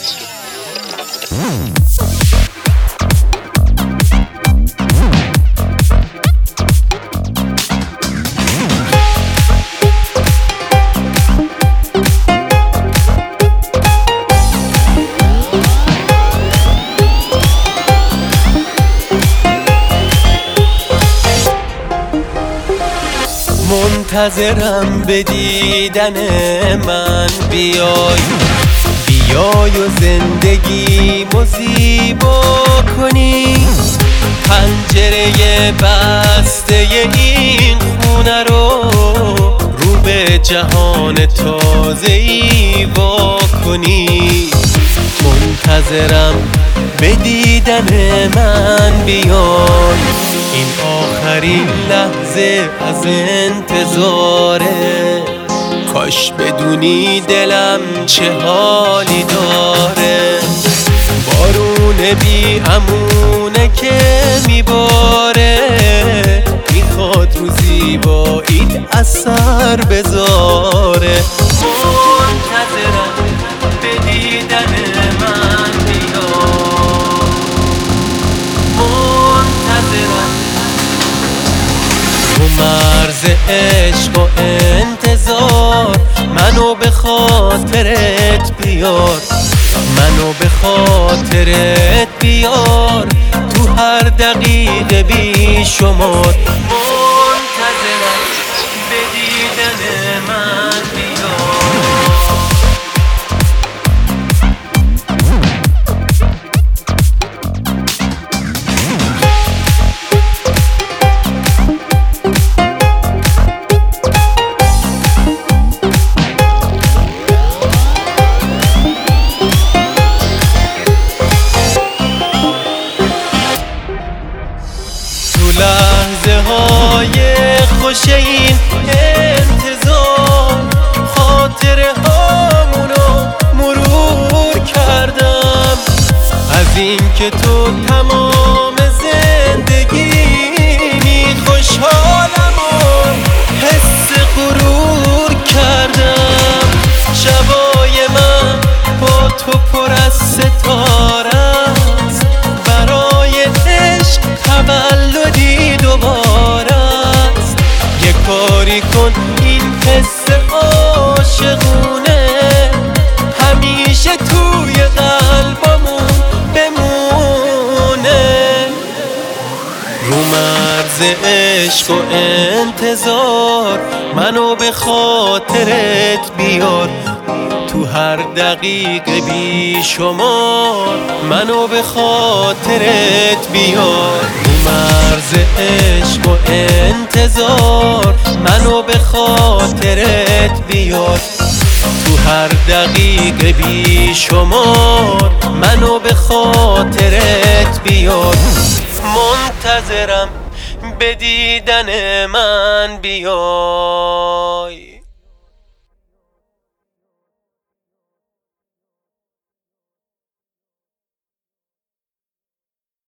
منتظرم به دیدن من بیای و زندگیمو زیبا کنی. پنجره بسته این خونه رو به جهان تازه‌ای وا کنی. منتظرم به دیدن من بیای، این آخرین لحظه از انتظاره. کاش بدونی دلم چه حالی داره. بارون بی امونه که میباره، میخواد رو زیباییت اثر بذاره. منتظرم به دیدن من بیای، منتظرم. رو مرز عشق و انتظار منو به خاطرت بیار، منو به خاطرت بیار. تو هر دقیقه بی شمار. منتظرم به دیدن من بیار. لحظه های خوش این انتظار، خاطره هامونو مرور کردم. از این که تو تمام زندگیمی، خوشحالم و حس غرور کردم. شبای من با تو پر از ستاره است، برای عشق تولدی دوباره است. یه کاری کن این حس عاشقونه همیشه توی قلبمون بمونه. رو مرز عشق و انتظار منو به خاطرت بیار. تو هر دقیقه بی شمار منو به خاطرت بیار. رو مرز عشق و انتظار منو به خاطرت بیار. تو هر دقیقه بی شمار منو به خاطرت بیار. منتظرم به دیدن من بیار.